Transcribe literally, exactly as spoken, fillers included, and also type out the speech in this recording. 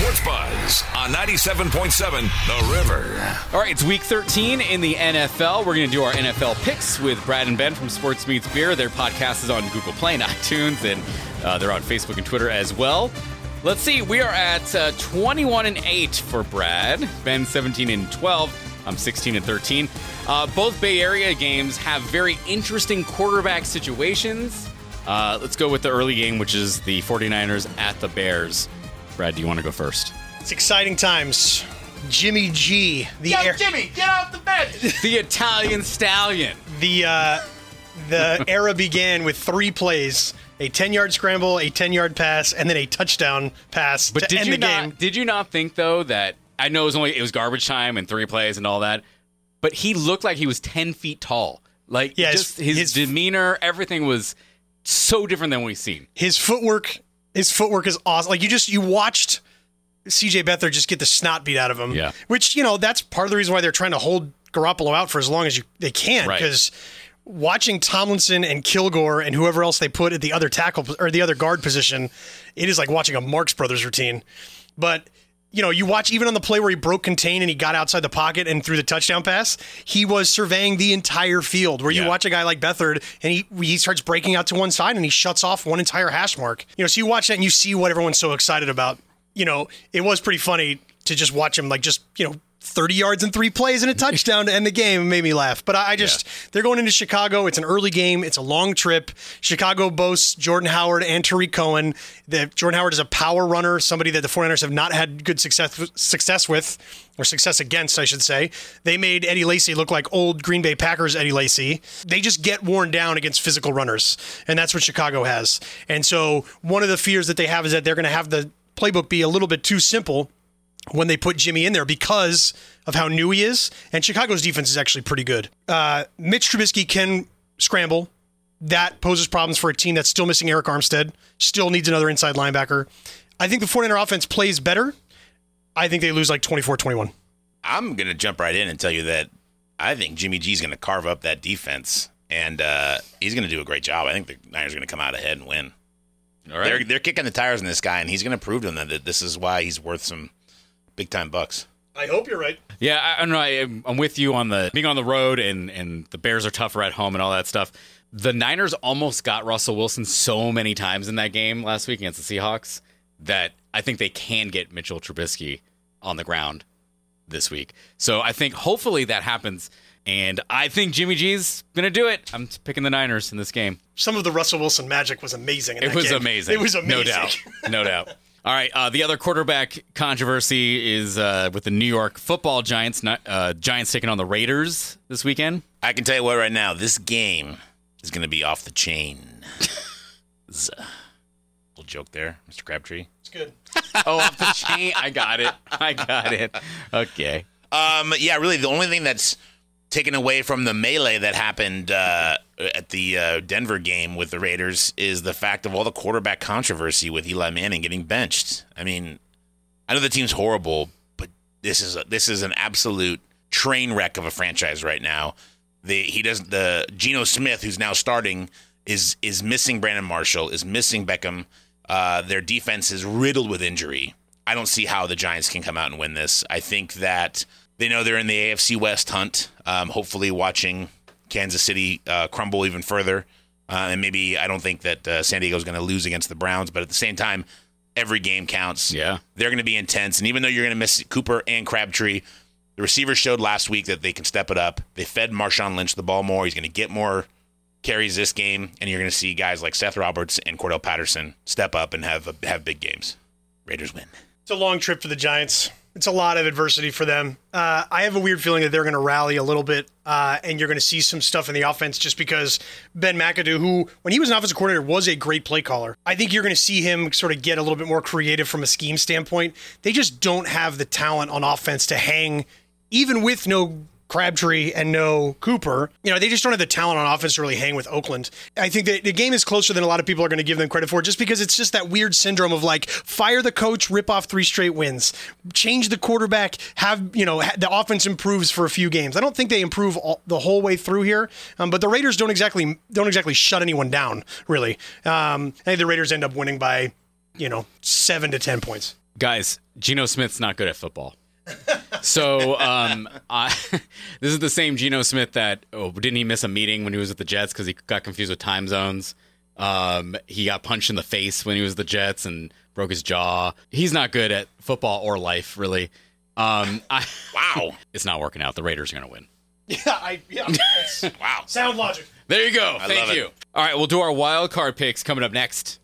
Sports Buzz on ninety-seven point seven The River. All right, it's week thirteen in the N F L. We're going to do our N F L picks with Brad and Ben from Sports Meets Beer. Their podcast is on Google Play and iTunes, and uh, they're on Facebook and Twitter as well. Let's see, we are at uh, twenty-one and eight for Brad. Ben seventeen and twelve. I'm sixteen and thirteen. Uh, both Bay Area games have very interesting quarterback situations. Uh, let's go with the early game, which is the 49ers at the Bears. Brad, do you want to go first? It's exciting times. Jimmy G. The Yo, air, Jimmy, get off the bench! The Italian Stallion. The uh, the era began with three plays: a ten-yard scramble, a ten-yard pass, and then a touchdown pass But to did end you the not? game. Did you not think though that I know it was only it was garbage time and three plays and all that, but he looked like he was ten feet tall. Like Yeah, his- just his, his- demeanor, everything was so different than what we've seen. His footwork, his footwork is awesome. Like you just you watched C J Beathard just get the snot beat out of him. Yeah. Which you know that's part of the reason why they're trying to hold Garoppolo out for as long as you they can Right. because. Watching Tomlinson and Kilgore and whoever else they put at the other tackle or the other guard position, it is like watching a Marx Brothers routine. But, you know, you watch even on the play where he broke contain and he got outside the pocket and threw the touchdown pass, he was surveying the entire field. Where you Yeah. watch a guy like Beathard and he he starts breaking out to one side and he shuts off one entire hash mark. You know, so you watch that and you see what everyone's so excited about. You know, it was pretty funny to just watch him like just, you know, thirty yards and three plays and a touchdown to end the game. It made me laugh. But I I just, yeah. They're going into Chicago. It's an early game. It's a long trip. Chicago boasts Jordan Howard and Tariq Cohen. The, Jordan Howard is a power runner, somebody that the 49ers have not had good success success with, or success against, I should say. They made Eddie Lacy look like old Green Bay Packers Eddie Lacy. They just get worn down against physical runners, and that's what Chicago has. And so one of the fears that they have is that they're going to have the playbook be a little bit too simple when they put Jimmy in there because of how new he is. And Chicago's defense is actually pretty good. Uh, Mitch Trubisky can scramble. That poses problems for a team that's still missing Eric Armstead, still needs another inside linebacker. I think the 49er offense plays better. I think they lose like twenty-four twenty-one. I'm going to jump right in and tell you that I think Jimmy G's going to carve up that defense, and uh, he's going to do a great job. I think the Niners are going to come out ahead and win. All right. They're, they're kicking the tires on this guy, and he's going to prove to them that this is why he's worth some big-time bucks. I hope you're right. Yeah, I, I don't know. I, I'm with you on the being on the road and, and the Bears are tougher at home and all that stuff. The Niners almost got Russell Wilson so many times in that game last week against the Seahawks that I think they can get Mitchell Trubisky on the ground this week. So I think hopefully that happens. And I think Jimmy G's going to do it. I'm picking the Niners in this game. Some of the Russell Wilson magic was amazing in It that was game. amazing. It was amazing. No doubt. No doubt. All right, uh, the other quarterback controversy is uh, with the New York Football Giants. Not, uh, Giants taking on the Raiders this weekend. I can tell you what right now, this game is going to be off the chain. Little joke there, Mister Crabtree. It's good. Oh, off the chain. I got it. I got it. Okay. Um, yeah, really, the only thing that's taken away from the melee that happened uh, at the uh, Denver game with the Raiders is the fact of all the quarterback controversy with Eli Manning getting benched. I mean, I know the team's horrible, but this is a, this is an absolute train wreck of a franchise right now. The he doesn't the Geno Smith, who's now starting, is is missing Brandon Marshall, is missing Beckham. Uh, their defense is riddled with injury. I don't see how the Giants can come out and win this. I think that they know they're in the A F C West hunt, um, hopefully watching Kansas City uh, crumble even further. Uh, and maybe I don't think that uh, San Diego's going to lose against the Browns, but at the same time, every game counts. Yeah. They're going to be intense. And even though you're going to miss Cooper and Crabtree, the receivers showed last week that they can step it up. They fed Marshawn Lynch the ball more. He's going to get more carries this game, and you're going to see guys like Seth Roberts and Cordell Patterson step up and have have big games. Raiders win. It's a long trip for the Giants. It's a lot of adversity for them. Uh, I have a weird feeling that they're going to rally a little bit, uh, and you're going to see some stuff in the offense just because Ben McAdoo, who, when he was an offensive coordinator, was a great play caller. I think you're going to see him sort of get a little bit more creative from a scheme standpoint. They just don't have the talent on offense to hang, even with no Crabtree and no Cooper. You know, they just don't have the talent on offense to really hang with Oakland. I think that the game is closer than a lot of people are going to give them credit for, just because it's just that weird syndrome of like, fire the coach, rip off three straight wins, change the quarterback, have, you know, the offense improves for a few games. I don't think they improve all, the whole way through here, um, but the Raiders don't exactly don't exactly shut anyone down, really. Um, I think the Raiders end up winning by, you know, seven to ten points. Guys, Geno Smith's not good at football. So um, I, this is the same Geno Smith that, oh, didn't he miss a meeting when he was with the Jets because he got confused with time zones? Um, he got punched in the face when he was with the Jets and broke his jaw. He's not good at football or life, really. Um, I, Wow. It's not working out. The Raiders are going to win. Yeah, I yeah. That's Wow. sound logic. There you go. I Thank love you. it. All right, we'll do our wild card picks coming up next.